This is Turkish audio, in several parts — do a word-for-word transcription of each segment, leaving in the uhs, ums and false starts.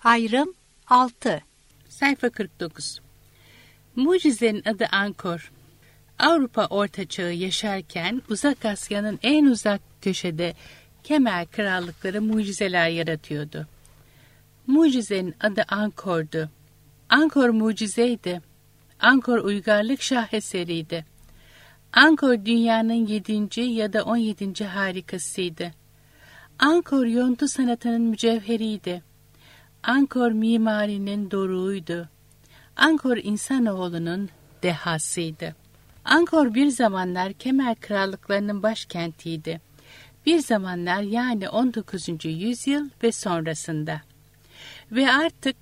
Ayrım altı. Sayfa kırk dokuz. Mucizenin adı Angkor. Avrupa Ortaçağı yaşarken Uzak Asya'nın en uzak köşede Kemer krallıkları mucizeler yaratıyordu. Mucizenin adı Angkor'du. Angkor mucizeydi. Angkor uygarlık şaheseriydi. Angkor dünyanın yedinci ya da on yedinci harikasıydı. Angkor yontu sanatının mücevheriydi. Angkor mimarinin doruğuydu. Angkor insanoğlunun dehasıydı. Angkor bir zamanlar Kemer krallıklarının başkentiydi. Bir zamanlar yani on dokuzuncu yüzyıl ve sonrasında. Ve artık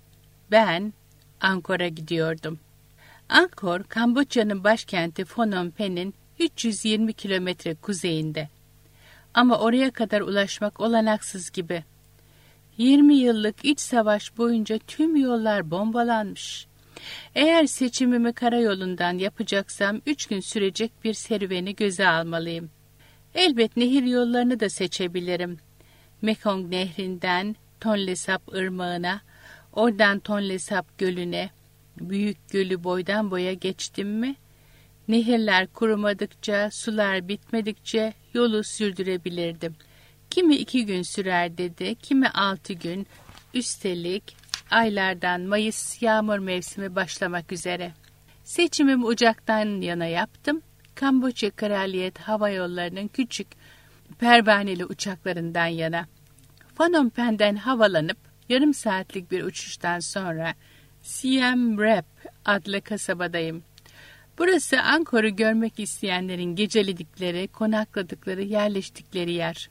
ben Angkor'a gidiyordum. Angkor, Kamboçya'nın başkenti Phnom Penh'in üç yüz yirmi kilometre kuzeyinde. Ama oraya kadar ulaşmak olanaksız gibi. yirmi yıllık iç savaş boyunca tüm yollar bombalanmış. Eğer seçimimi karayolundan yapacaksam üç gün sürecek bir serüveni göze almalıyım. Elbet nehir yollarını da seçebilirim. Mekong nehrinden Tonle Sap ırmağına, oradan Tonle Sap gölüne, büyük gölü boydan boya geçtim mi, nehirler kurumadıkça, sular bitmedikçe yolu sürdürebilirdim. Kimi iki gün sürer dedi, kimi altı gün, üstelik aylardan Mayıs yağmur mevsimi başlamak üzere. Seçimimi Ucak'tan yana yaptım. Kamboçya Kraliyet Hava Yolları'nın küçük pervaneli uçaklarından yana. Phnom Penh'den havalanıp yarım saatlik bir uçuştan sonra Siem Reap adlı kasabadayım. Burası Angkor'u görmek isteyenlerin geceledikleri, konakladıkları, yerleştikleri yer.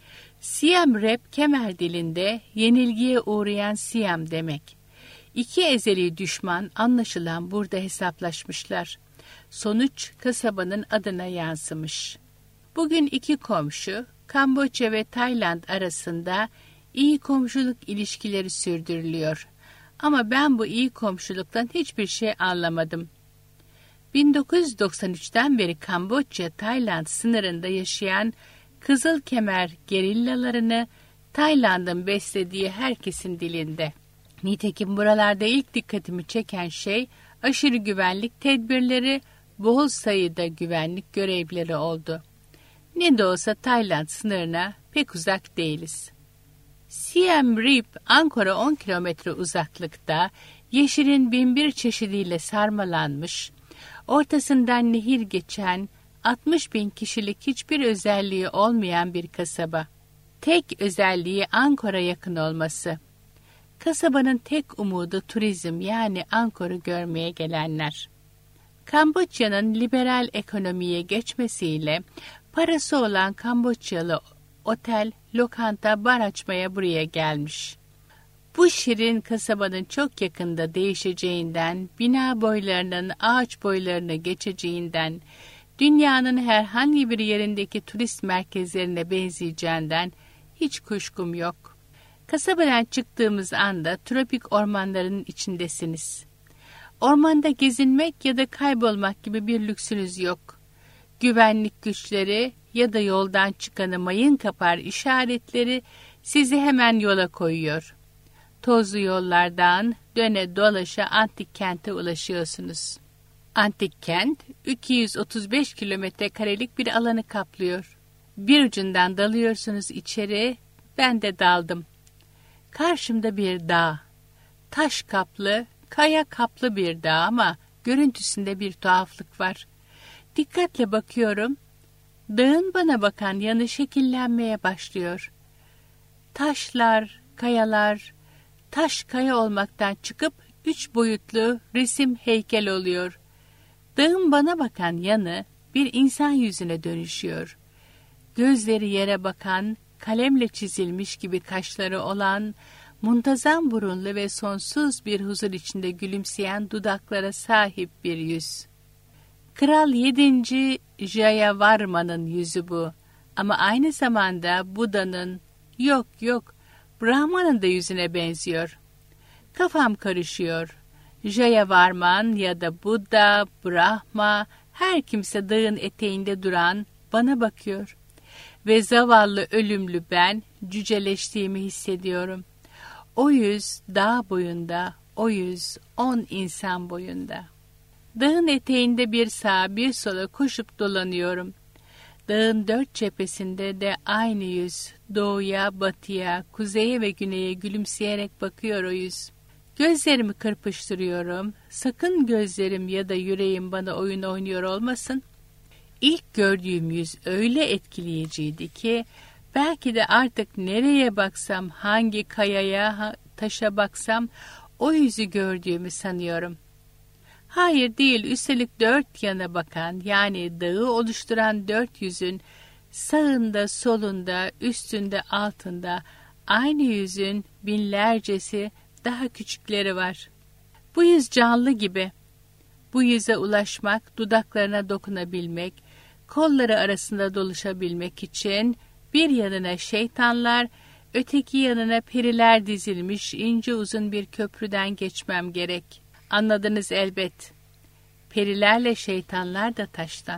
Siem Reap Kemer dilinde yenilgiye uğrayan Siam demek. İki ezeli düşman anlaşılan burada hesaplaşmışlar. Sonuç kasabanın adına yansımış. Bugün iki komşu, Kamboçya ve Tayland arasında iyi komşuluk ilişkileri sürdürülüyor. Ama ben bu iyi komşuluktan hiçbir şey anlamadım. bin dokuz yüz doksan üçten beri Kamboçya-Tayland sınırında yaşayan Kızıl Kemer gerillalarını Tayland'ın beslediği herkesin dilinde. Nitekim buralarda ilk dikkatimi çeken şey aşırı güvenlik tedbirleri, bol sayıda güvenlik görevlileri oldu. Ne de olsa Tayland sınırına pek uzak değiliz. Siem Reap, Angkor'a on kilometre uzaklıkta, yeşilin binbir çeşidiyle sarmalanmış, ortasından nehir geçen, altmış bin kişilik hiçbir özelliği olmayan bir kasaba. Tek özelliği Angkor'a yakın olması. Kasabanın tek umudu turizm, yani Angkor'u görmeye gelenler. Kamboçya'nın liberal ekonomiye geçmesiyle parası olan Kamboçyalı otel, lokanta, bar açmaya buraya gelmiş. Bu şirin kasabanın çok yakında değişeceğinden, bina boylarının ağaç boylarına geçeceğinden, dünyanın herhangi bir yerindeki turist merkezlerine benzeyeceğinden hiç kuşkum yok. Kasabadan çıktığımız anda tropik ormanların içindesiniz. Ormanda gezinmek ya da kaybolmak gibi bir lüksünüz yok. Güvenlik güçleri ya da yoldan çıkanı mayın kapar işaretleri sizi hemen yola koyuyor. Tozlu yollardan döne dolaşa antik kente ulaşıyorsunuz. Antik kent iki yüz otuz beş kilometre karelik bir alanı kaplıyor. Bir ucundan dalıyorsunuz içeri, ben de daldım. Karşımda bir dağ. Taş kaplı, kaya kaplı bir dağ ama görüntüsünde bir tuhaflık var. Dikkatle bakıyorum. Dağın bana bakan yanı şekillenmeye başlıyor. Taşlar, kayalar, taş kaya olmaktan çıkıp üç boyutlu resim heykel oluyor. Dağın bana bakan yanı bir insan yüzüne dönüşüyor. Gözleri yere bakan, kalemle çizilmiş gibi kaşları olan, muntazam burunlu ve sonsuz bir huzur içinde gülümseyen dudaklara sahip bir yüz. Kral yedinci Jayavarman'ın yüzü bu. Ama aynı zamanda Buda'nın, yok yok, Brahman'ın da yüzüne benziyor. Kafam karışıyor. Jayavarman ya da Buddha, Brahma, her kimse dağın eteğinde duran bana bakıyor. Ve zavallı ölümlü ben cüceleştiğimi hissediyorum. O yüz dağ boyunda, o yüz on insan boyunda. Dağın eteğinde bir sağa bir sola koşup dolanıyorum. Dağın dört cephesinde de aynı yüz, doğuya, batıya, kuzeye ve güneye gülümseyerek bakıyor o yüz. Gözlerimi kırpıştırıyorum, sakın gözlerim ya da yüreğim bana oyun oynuyor olmasın. İlk gördüğüm yüz öyle etkileyiciydi ki, belki de artık nereye baksam, hangi kayaya, taşa baksam o yüzü gördüğümü sanıyorum. Hayır değil, üstelik dört yana bakan, yani dağı oluşturan dört yüzün sağında, solunda, üstünde, altında aynı yüzün binlercesi daha küçükleri var. Bu yüz canlı gibi. Bu yüze ulaşmak, dudaklarına dokunabilmek, kolları arasında dolaşabilmek için bir yanına şeytanlar, öteki yanına periler dizilmiş ince uzun bir köprüden geçmem gerek. Anladınız elbet. Perilerle şeytanlar da taştan.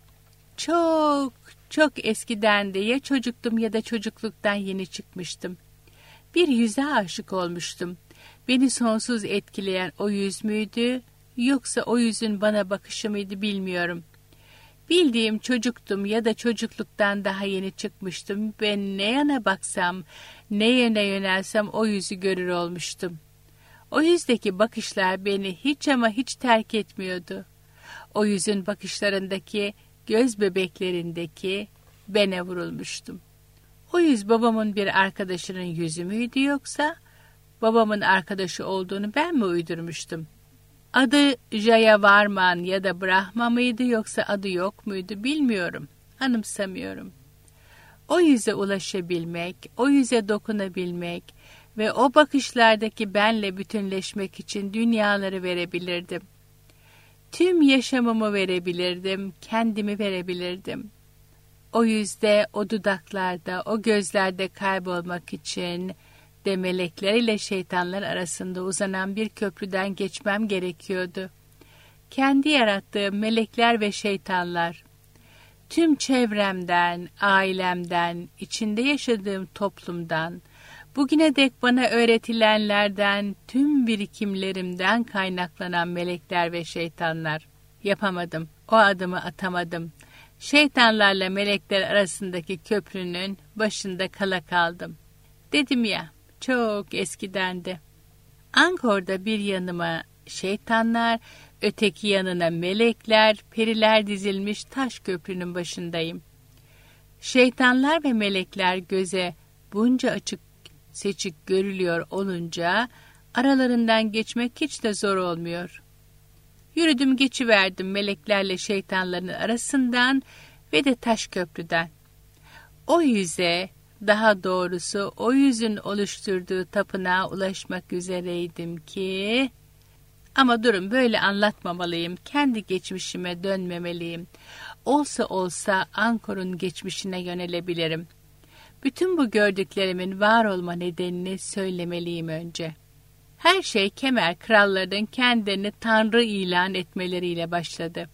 Çok, çok eskiden de ya çocuktum ya da çocukluktan yeni çıkmıştım. Bir yüze aşık olmuştum. Beni sonsuz etkileyen o yüz müydü, yoksa o yüzün bana bakışı mıydı bilmiyorum. Bildiğim çocuktum ya da çocukluktan daha yeni çıkmıştım ve ne yana baksam, ne yöne yönelsem o yüzü görür olmuştum. O yüzdeki bakışlar beni hiç ama hiç terk etmiyordu. O yüzün bakışlarındaki, göz bebeklerindeki bene vurulmuştum. O yüz babamın bir arkadaşının yüzü müydü yoksa babamın arkadaşı olduğunu ben mi uydurmuştum? Adı Jayavarman ya da Brahma mıydı yoksa adı yok muydu bilmiyorum, anımsamıyorum. O yüze ulaşabilmek, o yüze dokunabilmek ve o bakışlardaki benle bütünleşmek için dünyaları verebilirdim. Tüm yaşamımı verebilirdim, kendimi verebilirdim. O yüzde, o dudaklarda, o gözlerde kaybolmak için de melekler ile şeytanlar arasında uzanan bir köprüden geçmem gerekiyordu. Kendi yarattığım melekler ve şeytanlar, tüm çevremden, ailemden, içinde yaşadığım toplumdan, bugüne dek bana öğretilenlerden, tüm birikimlerimden kaynaklanan melekler ve şeytanlar. Yapamadım, o adımı atamadım. Şeytanlarla melekler arasındaki köprünün başında kala kaldım. Dedim ya, çok eskidendi. Angkor'da bir yanıma şeytanlar, öteki yanına melekler, periler dizilmiş taş köprünün başındayım. Şeytanlar ve melekler göze bunca açık seçik görülüyor olunca aralarından geçmek hiç de zor olmuyor. Yürüdüm geçiverdim meleklerle şeytanların arasından ve de taş köprüden. O yüze, daha doğrusu o yüzün oluşturduğu tapınağa ulaşmak üzereydim ki... Ama durun, böyle anlatmamalıyım, kendi geçmişime dönmemeliyim. Olsa olsa Angkor'un geçmişine yönelebilirim. Bütün bu gördüklerimin var olma nedenini söylemeliyim önce. Her şey Kemer krallarının kendilerini tanrı ilan etmeleriyle başladı.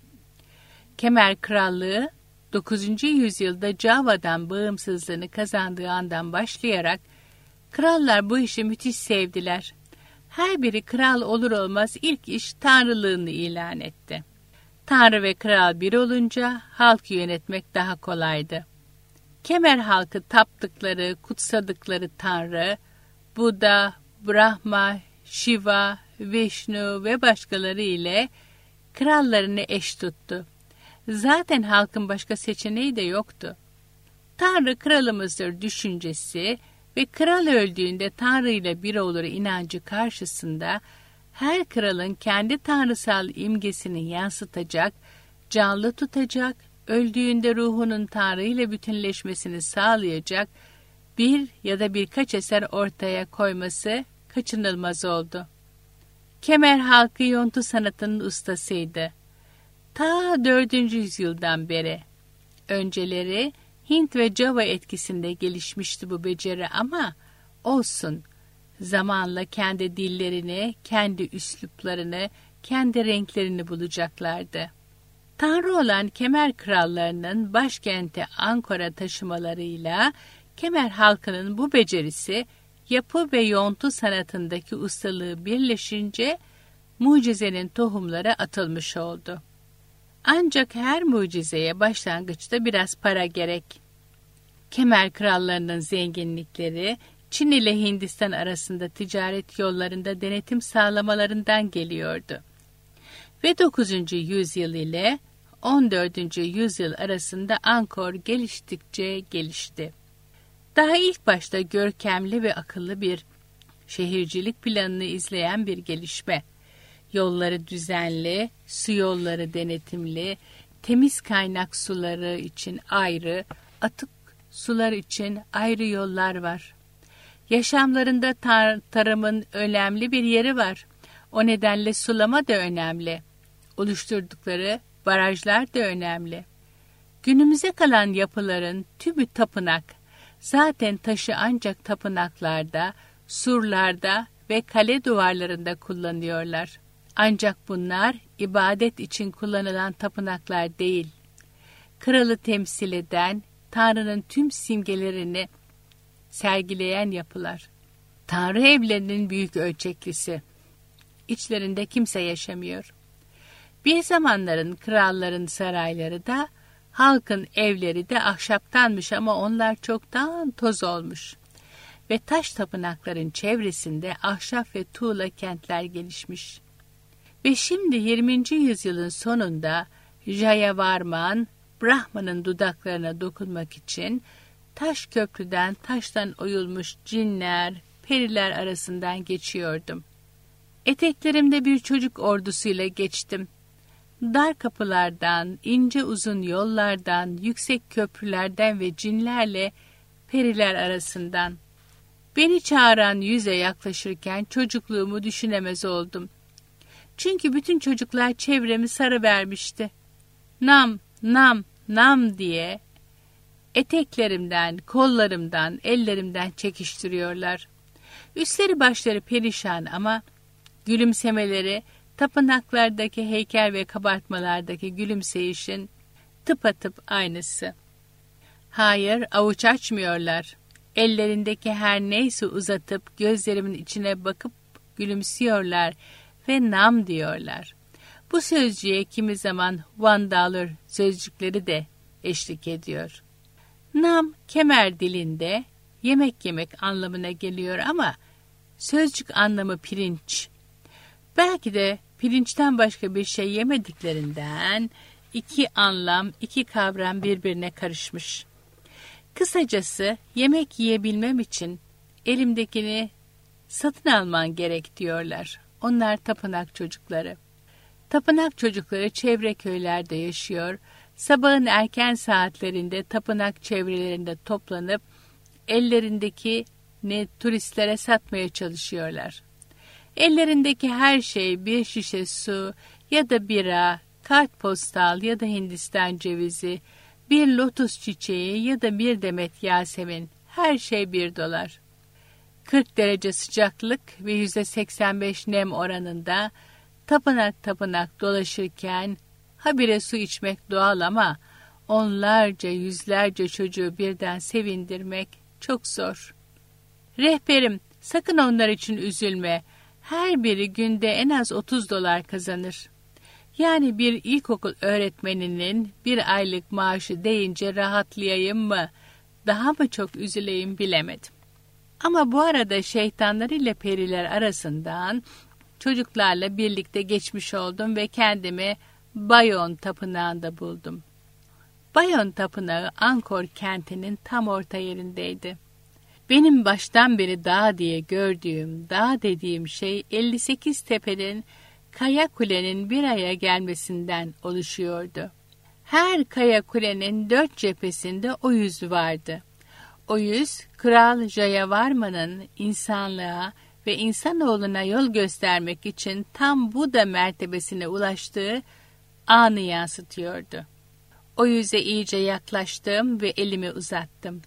Kemer krallığı dokuzuncu yüzyılda Java'dan bağımsızlığını kazandığı andan başlayarak krallar bu işi müthiş sevdiler. Her biri kral olur olmaz ilk iş tanrılığını ilan etti. Tanrı ve kral bir olunca halkı yönetmek daha kolaydı. Kemer halkı taptıkları, kutsadıkları tanrı, Buda, Brahma, Shiva, Vishnu ve başkaları ile krallarını eş tuttu. Zaten halkın başka seçeneği de yoktu. Tanrı kralımızdır düşüncesi ve kral öldüğünde Tanrı ile bir olur inancı karşısında her kralın kendi tanrısal imgesini yansıtacak, canlı tutacak, öldüğünde ruhunun Tanrı ile bütünleşmesini sağlayacak bir ya da birkaç eser ortaya koyması kaçınılmaz oldu. Kemer halkı yontu sanatının ustasıydı. Ta dördüncü yüzyıldan beri. Önceleri Hint ve Java etkisinde gelişmişti bu beceri ama olsun. Zamanla kendi dillerini, kendi üsluplarını, kendi renklerini bulacaklardı. Tanrı olan Kemer krallarının başkenti Angkor'a taşımalarıyla Kemer halkının bu becerisi yapı ve yontu sanatındaki ustalığı birleşince mucizenin tohumları atılmış oldu. Ancak her mucizeye başlangıçta biraz para gerek. Kemer krallarının zenginlikleri Çin ile Hindistan arasında ticaret yollarında denetim sağlamalarından geliyordu. Ve dokuzuncu yüzyıl ile on dördüncü yüzyıl arasında Angkor geliştikçe gelişti. Daha ilk başta görkemli ve akıllı bir şehircilik planını izleyen bir gelişme. Yolları düzenli, su yolları denetimli, temiz kaynak suları için ayrı, atık sular için ayrı yollar var. Yaşamlarında tar- tarımın önemli bir yeri var. O nedenle sulama da önemli. Oluşturdukları barajlar da önemli. Günümüze kalan yapıların tümü tapınak. Zaten taşı ancak tapınaklarda, surlarda ve kale duvarlarında kullanıyorlar. Ancak bunlar ibadet için kullanılan tapınaklar değil. Kralı temsil eden, Tanrı'nın tüm simgelerini sergileyen yapılar. Tanrı evlerinin büyük ölçeklisi. İçlerinde kimse yaşamıyor. Bir zamanların kralların sarayları da, halkın evleri de ahşaptanmış ama onlar çoktan toz olmuş. Ve taş tapınakların çevresinde ahşap ve tuğla kentler gelişmiş. Ve şimdi yirminci yüzyılın sonunda Jayavarman, Brahma'nın dudaklarına dokunmak için taş köprüden taştan oyulmuş cinler, periler arasından geçiyordum. Eteklerimde bir çocuk ordusuyla geçtim. Dar kapılardan, ince uzun yollardan, yüksek köprülerden ve cinlerle periler arasından. Beni çağıran yüze yaklaşırken çocukluğumu düşünemez oldum. Çünkü bütün çocuklar çevremi sarıvermişti. Nam, nam, nam diye eteklerimden, kollarımdan, ellerimden çekiştiriyorlar. Üstleri başları perişan ama gülümsemeleri tapınaklardaki heykel ve kabartmalardaki gülümseyişin tıpatıp aynısı. Hayır, avuç açmıyorlar. Ellerindeki her neyse uzatıp gözlerimin içine bakıp gülümsüyorlar ve nam diyorlar. Bu sözcüğe kimi zaman one dollar sözcükleri de eşlik ediyor. Nam, Kemer dilinde yemek yemek anlamına geliyor ama sözcük anlamı pirinç. Belki de pirinçten başka bir şey yemediklerinden iki anlam, iki kavram birbirine karışmış. Kısacası yemek yiyebilmem için elimdekini satın alman gerek diyorlar. Onlar tapınak çocukları. Tapınak çocukları çevre köylerde yaşıyor. Sabahın erken saatlerinde tapınak çevrelerinde toplanıp ellerindeki ne turistlere satmaya çalışıyorlar. Ellerindeki her şey bir şişe su ya da bira, kartpostal ya da Hindistan cevizi, bir lotus çiçeği ya da bir demet yasemin, her şey bir dolar. kırk derece sıcaklık ve yüzde seksen beş nem oranında tapınak tapınak dolaşırken habire su içmek doğal ama onlarca yüzlerce çocuğu birden sevindirmek çok zor. Rehberim, sakın onlar için üzülme. Her biri günde en az otuz dolar kazanır. Yani bir ilkokul öğretmeninin bir aylık maaşı deyince rahatlayayım mı, daha mı çok üzüleyim bilemedim. Ama bu arada şeytanlar ile periler arasından çocuklarla birlikte geçmiş oldum ve kendimi Bayon Tapınağı'nda buldum. Bayon Tapınağı Angkor kentinin tam orta yerindeydi. Benim baştan beri dağ diye gördüğüm, dağ dediğim şey elli sekiz tepenin kaya kulenin bir araya gelmesinden oluşuyordu. Her kaya kulenin dört cephesinde o yüz vardı. O yüz, Kral Jayavarman'ın insanlığa ve insanoğluna yol göstermek için tam Buda mertebesine ulaştığı anı yansıtıyordu. O yüze iyice yaklaştım ve elimi uzattım.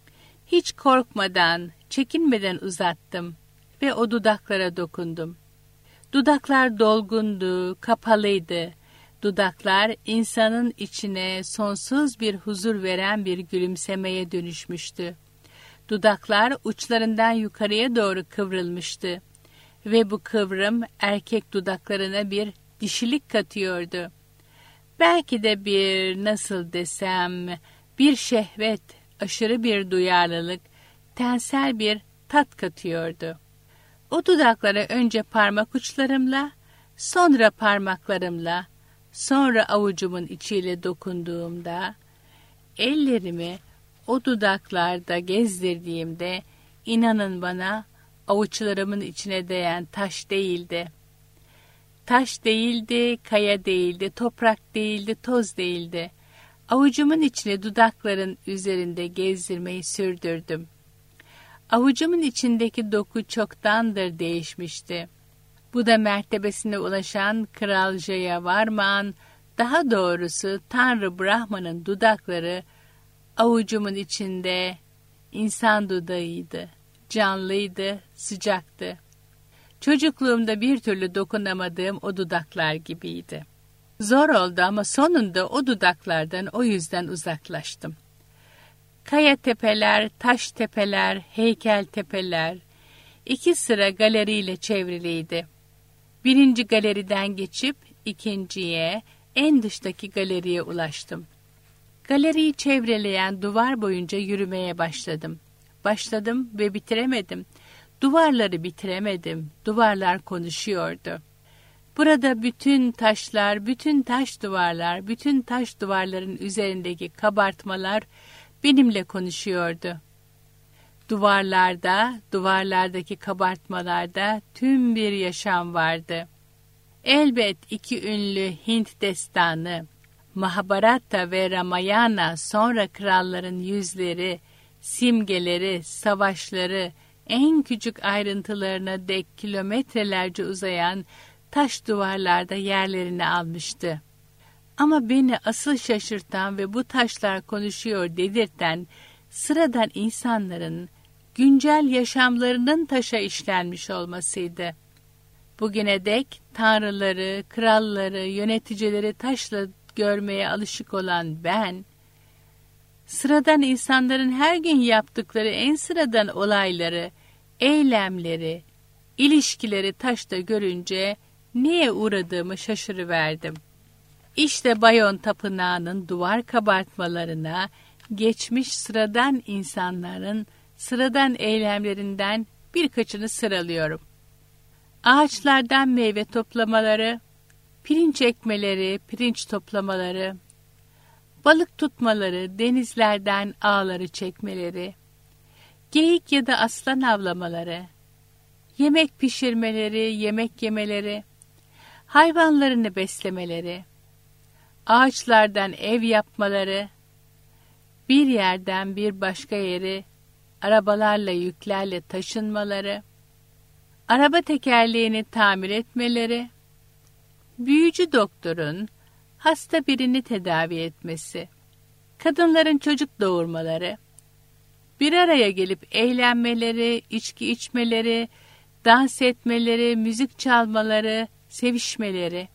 Hiç korkmadan, çekinmeden uzattım ve o dudaklara dokundum. Dudaklar dolgundu, kapalıydı. Dudaklar insanın içine sonsuz bir huzur veren bir gülümsemeye dönüşmüştü. Dudaklar uçlarından yukarıya doğru kıvrılmıştı ve bu kıvrım erkek dudaklarına bir dişilik katıyordu. Belki de bir, nasıl desem, bir şehvet, aşırı bir duyarlılık, tensel bir tat katıyordu. O dudaklara önce parmak uçlarımla, sonra parmaklarımla, sonra avucumun içiyle dokunduğumda, ellerimi o dudaklarda gezdirdiğimde, inanın bana, avuçlarımın içine değen taş değildi. Taş değildi, kaya değildi, toprak değildi, toz değildi. Avucumun içine dudakların üzerinde gezdirmeyi sürdürdüm. Avucumun içindeki doku çoktandır değişmişti. Bu da mertebesine ulaşan Kral Jayavarman, daha doğrusu Tanrı Brahma'nın dudakları avucumun içinde insan dudağıydı. Canlıydı, sıcaktı. Çocukluğumda bir türlü dokunamadığım o dudaklar gibiydi. Zor oldu ama sonunda o dudaklardan o yüzden uzaklaştım. Kaya tepeler, taş tepeler, heykel tepeler, iki sıra galeriyle çevriliydi. Birinci galeriden geçip ikinciye, en dıştaki galeriye ulaştım. Galeriyi çevreleyen duvar boyunca yürümeye başladım. Başladım ve bitiremedim. Duvarları bitiremedim. Duvarlar konuşuyordu. Burada bütün taşlar, bütün taş duvarlar, bütün taş duvarların üzerindeki kabartmalar benimle konuşuyordu. Duvarlarda, duvarlardaki kabartmalarda tüm bir yaşam vardı. Elbet iki ünlü Hint destanı, Mahabharata ve Ramayana, sonra kralların yüzleri, simgeleri, savaşları, en küçük ayrıntılarına dek kilometrelerce uzayan taş duvarlarda yerlerini almıştı. Ama beni asıl şaşırtan ve bu taşlar konuşuyor dedirten, sıradan insanların güncel yaşamlarının taşa işlenmiş olmasıydı. Bugüne dek tanrıları, kralları, yöneticileri taşla görmeye alışık olan ben, sıradan insanların her gün yaptıkları en sıradan olayları, eylemleri, ilişkileri taşta görünce neye uğradığımı şaşırıverdim. İşte Bayon Tapınağı'nın duvar kabartmalarına geçmiş sıradan insanların sıradan eylemlerinden birkaçını sıralıyorum. Ağaçlardan meyve toplamaları, pirinç ekmeleri, pirinç toplamaları, balık tutmaları, denizlerden ağları çekmeleri, geyik ya da aslan avlamaları, yemek pişirmeleri, yemek yemeleri, hayvanlarını beslemeleri, ağaçlardan ev yapmaları, bir yerden bir başka yere arabalarla yüklerle taşınmaları, araba tekerleğini tamir etmeleri, büyücü doktorun hasta birini tedavi etmesi, kadınların çocuk doğurmaları, bir araya gelip eğlenmeleri, içki içmeleri, dans etmeleri, müzik çalmaları, sevişmeleri,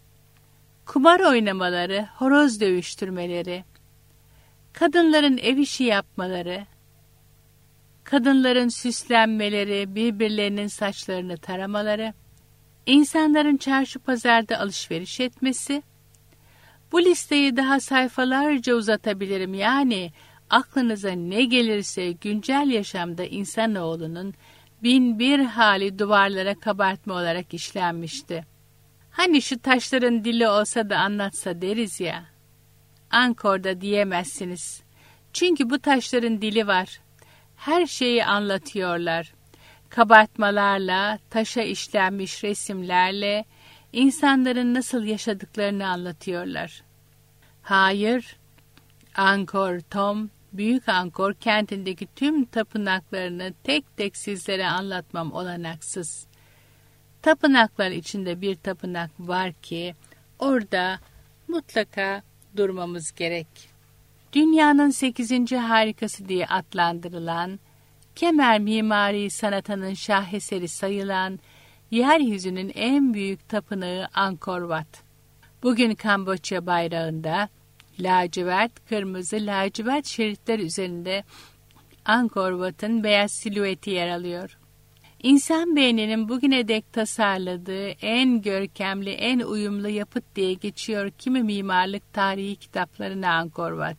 kumar oynamaları, horoz dövüştürmeleri, kadınların ev işi yapmaları, kadınların süslenmeleri, birbirlerinin saçlarını taramaları, insanların çarşı pazarda alışveriş etmesi. Bu listeyi daha sayfalarca uzatabilirim. Yani aklınıza ne gelirse güncel yaşamda insanoğlunun bin bir hali duvarlara kabartma olarak işlenmişti. Hani şu taşların dili olsa da anlatsa deriz ya. Ankor'da diyemezsiniz. Çünkü bu taşların dili var. Her şeyi anlatıyorlar. Kabartmalarla, taşa işlenmiş resimlerle insanların nasıl yaşadıklarını anlatıyorlar. Hayır, Angkor Thom, Büyük Angkor kentindeki tüm tapınaklarını tek tek sizlere anlatmam olanaksız. Tapınaklar içinde bir tapınak var ki orada mutlaka durmamız gerek. Dünyanın sekizinci harikası diye adlandırılan, Kemer mimari sanatının şaheseri sayılan, yeryüzünün en büyük tapınağı Angkor Wat. Bugün Kamboçya bayrağında lacivert, kırmızı lacivert şeritler üzerinde Angkor Wat'ın beyaz silüeti yer alıyor. İnsan beyninin bugüne dek tasarladığı en görkemli, en uyumlu yapıt diye geçiyor kimi mimarlık tarihi kitaplarına Angkor Wat.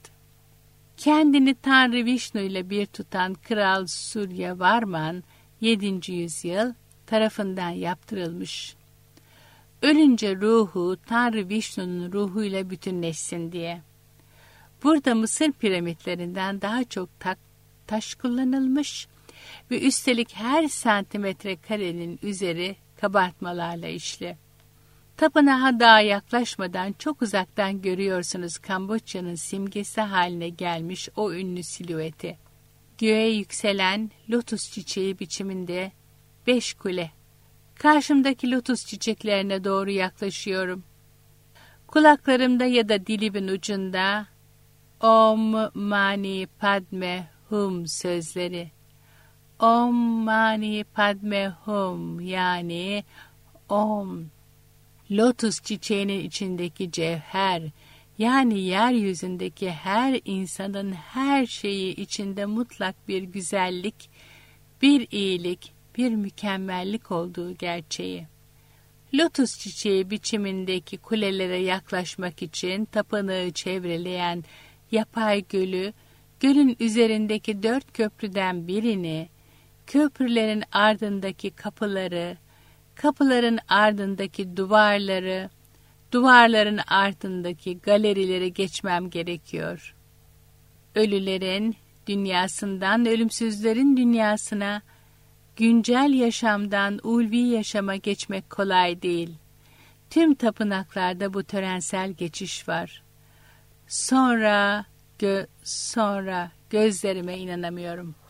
Kendini Tanrı Vişnu ile bir tutan Kral Surya Varman yedinci yüzyıl tarafından yaptırılmış. Ölünce ruhu Tanrı Vişnu'nun ruhuyla bütünleşsin diye. Burada Mısır piramitlerinden daha çok ta- taş kullanılmış ve üstelik her santimetre karenin üzeri kabartmalarla işli. Tapınağa daha yaklaşmadan çok uzaktan görüyorsunuz Kamboçya'nın simgesi haline gelmiş o ünlü silüeti. Göğe yükselen lotus çiçeği biçiminde beş kule. Karşımdaki lotus çiçeklerine doğru yaklaşıyorum. Kulaklarımda ya da dilimin ucunda Om Mani Padme Hum sözleri. Om Mani Padme Hum yani Om. Lotus çiçeğinin içindeki cevher yani yeryüzündeki her insanın her şeyi içinde mutlak bir güzellik, bir iyilik, bir mükemmellik olduğu gerçeği. Lotus çiçeği biçimindeki kulelere yaklaşmak için tapınağı çevreleyen yapay gölü, gölün üzerindeki dört köprüden birini, köprülerin ardındaki kapıları, kapıların ardındaki duvarları, duvarların ardındaki galerileri geçmem gerekiyor. Ölülerin dünyasından ölümsüzlerin dünyasına, güncel yaşamdan ulvi yaşama geçmek kolay değil. Tüm tapınaklarda bu törensel geçiş var. Sonra, gö sonra gözlerime inanamıyorum.